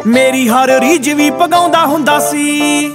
ਮੇਰੀ ਹਰ ਰੀਝ ਵੀ ਪਗਾਉਂਦਾ ਹੁੰਦਾ ਸੀ।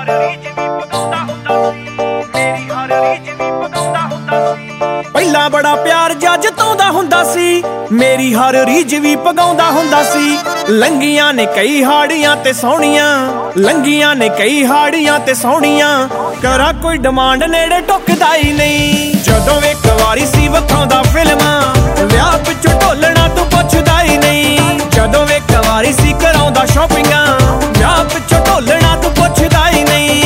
ਪਹਿਲਾਂ ਬੜਾ ਪਿਆਰ ਜਤਾਉਂਦਾ ਹੁੰਦਾ ਸੀ। ਮੇਰੀ ਹਰ ਰੀਝ ਵੀ ਪਗਾਉਂਦਾ ਹੁੰਦਾ ਸੀ। ਲੰਗੀਆਂ ਨੇ ਕਈ ਹਾੜੀਆਂ ਤੇ ਸੋਹਣੀਆਂ, ਲੰਗੀਆਂ ਨੇ ਕਈ ਹਾੜੀਆਂ ਤੇ ਸੋਹਣੀਆਂ। ਕਰਾਂ ਕੋਈ ਡਿਮਾਂਡ ਨੇੜੇ ਟੁੱਕਦਾ ਹੀ ਨਹੀਂ। ਜਦੋਂ ਇੱਕ ਵਾਰੀ ਸੀ ਵਿਖਾਉਂਦਾ ਫਿਲਮਾਂ, ਵਿਆਹ ਪਿੱਛੋਂ ਢੋਲਣਾ ਤੂੰ ਪੁੱਛਦਾ ਹੀ ਨਹੀਂ। ਜਦੋਂ ਇੱਕ ਵਾਰੀ ਸੀ ਕਰਾਉਂਦਾ ਸ਼ਾਪਿੰਗਾਂ, ਵਿਆਹ ਪਿੱਛੋਂ ਢੋਲਣਾ ਤੂੰ ਪੁੱਛਦਾ ਹੀ ਨਹੀਂ।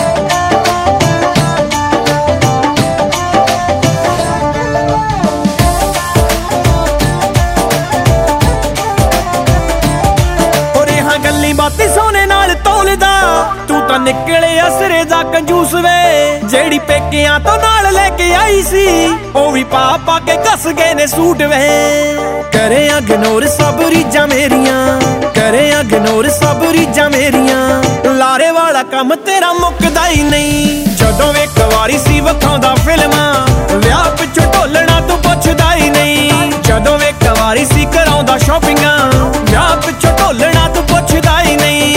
ਗੱਲੀ ਬਾਤੀ ਸੋਨੇ ਨਾਲ ਤੋਲਦਾ, ਤੂੰ ਤਾਂ ਨਿਕਲੇ ਅਸਰੇ ਦਾ ਕੰਜੂਸ ਵੇ। ਜਿਹੜੀ ਪੇਕਿਆਂ ਤੋਂ ਨਾਲ ਲੈ ਕੇ ਆਈ ਸੀ, ਉਹ ਵੀ ਪਾ ਪਾ ਕੇ ਘਸ ਗਏ ਨੇ ਸੂਟ ਵੇ। ਕਰੇ ਇਗਨੋਰ ਸਭ ਰੀਝਾਂ ਮੇਰੀਆਂ, ਕਰੇ ਇਗਨੋਰ ਸਭ ਰੀਝਾਂ ਮੇਰੀਆਂ। ਲਾਰੇ ਵਾਲਾ ਕੰਮ ਤੇਰਾ ਮੁੱਕਦਾ ਹੀ ਨਹੀਂ। ਜਦੋਂ ਇੱਕ ਵਾਰੀ ਸੀ ਵਿਖਾਉਂਦਾ ਫਿਲਮਾਂ, ਵਿਆਹ ਪਿੱਛੋਂ ਢੋਲਣਾ ਤੂੰ ਪੁੱਛਦਾ ਹੀ ਨਹੀਂ। ਜਦੋਂ ਇੱਕ ਵਾਰੀ ਸੀ ਕਰਾਉਂਦਾ ਸ਼ਾਪਿੰਗਾਂ, ਵਿਆਹ ਪਿੱਛੋਂ ਢੋਲਣਾ ਤੂੰ ਪੁੱਛਦਾ ਹੀ ਨਹੀਂ।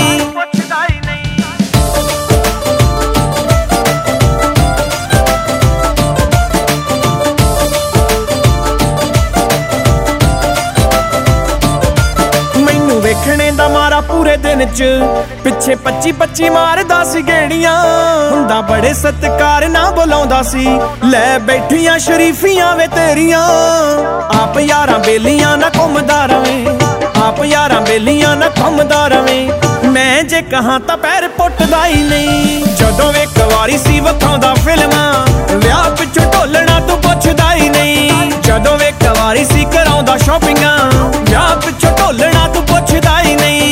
ਮੈਨੂੰ ਵੇਖਣੇ ਦਾ ਮਾਰਾ ਪੂਰੇ ਦਿਨ ਚ, ਪਿੱਛੇ 25-25 ਮਾਰਦਾ ਸੀ ਗੇੜੀਆਂ। ਹੁੰਦਾ ਬੜੇ ਸਤਿਕਾਰ ਨਾ ਬੁਲਾਉਂਦਾ ਸੀ, ਲੈ ਬੈਠੀਆਂ ਸ਼ਰੀਫੀਆਂ ਵੇ ਤੇਰੀਆਂ। ਆਪ ਯਾਰਾਂ ਬੇਲੀਆਂ ਨਾ ਘੁੰਮਦਾ ਰਵੇਂ, ਆਪ ਯਾਰਾਂ ਬੇਲੀਆਂ ਨਾ ਘੁੰਮਦਾ ਰਵੇਂ। ਮੈਂ ਜੇ ਕਹਾਂ ਤਾਂ ਪੈਰ ਪੁੱਟਦਾ ਹੀ ਨਹੀਂ। ਜਦੋਂ ਇੱਕ ਵਾਰੀ ਸੀ ਵਿਖਾਉਂਦਾ ਫਿਲਮਾਂ, ਵਿਆਹ ਪਿੱਛੋਂ ਢੋਲਣਾ ਤੂੰ ਪੁੱਛਦਾ ਹੀ ਨਹੀਂ। ਜਦੋਂ ਇੱਕ ਵਾਰੀ ਸੀ ਕਰਾਉਂਦਾ ਸ਼ਾਪਿੰਗਾਂ, ਵਿਆਹ ਪਿੱਛੋਂ ਢੋਲਣਾ ਤੂੰ ਪੁੱਛਦਾ ਹੀ ਨਹੀਂ।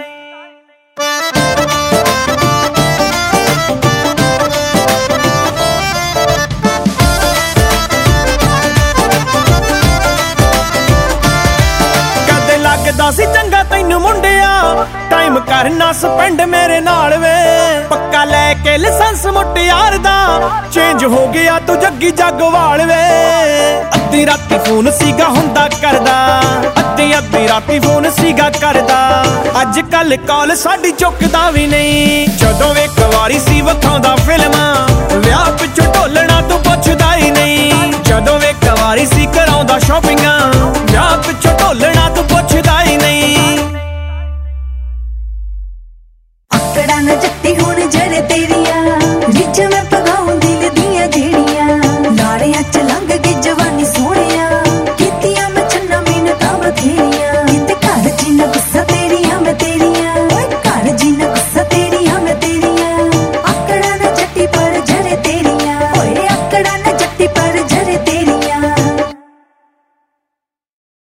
ਕਦੇ ਲੱਗਦਾ ਸੀ ਚੰਗਾ ਤੈਨੂੰ ਮੁੰਡਿਆ, ਟਾਈਮ ਕਰਨਾ ਸਪੈਂਡ ਮੇਰੇ ਨਾਲ ਵੇ। ਪੱਕਾ ਲੈ ਕੇ ਲਾਇਸੈਂਸ ਮੁਟਿਆਰ ਦਾ, ਚੇਂਜ ਹੋ ਗਿਆ ਤੂੰ ਜੱਗੀ ਜੱਗਵਾਲ ਵੇ। ਅੱਧੀ ਰਾਤੀ ਫੋਨ ਸੀਗਾ ਹੁੰਦਾ ਕਰਦਾ, ਅੱਧੀ ਰਾਤੀ ਫੋਨ ਸੀਗਾ ਕਰਦਾ। ਅੱਜ ਕੱਲ ਕਾਲ ਸਾਡੀ ਚੁੱਕਦਾ ਵੀ ਨਹੀਂ। ਜਦੋਂ ਇੱਕ ਵਾਰੀ ਸੀ ਵਿਖਾਉਂਦਾ ਫਿਲਮਾਂ, ਵਿਆਹ ਪਿੱਛੋਂ ਢੋਲਣਾ ਤੂੰ ਪੁੱਛਦਾ ਹੀ ਨਹੀਂ। ਜਦੋਂ ਇੱਕ ਵਾਰੀ ਸੀ ਕਰਾਉਂਦਾ ਸ਼ਾਪਿੰਗਾਂ, ਵਿਆਹ ਪਿੱਛੋਂ ਢੋਲਣਾ ਤੂੰ ਪੁੱਛਦਾ ਹੀ ਨਹੀਂ। ਆਕੜਾਂ ਨਾ ਜੱਟੀ ਹੁਣ ਜਿਹੜੇ ਤੇਰੇ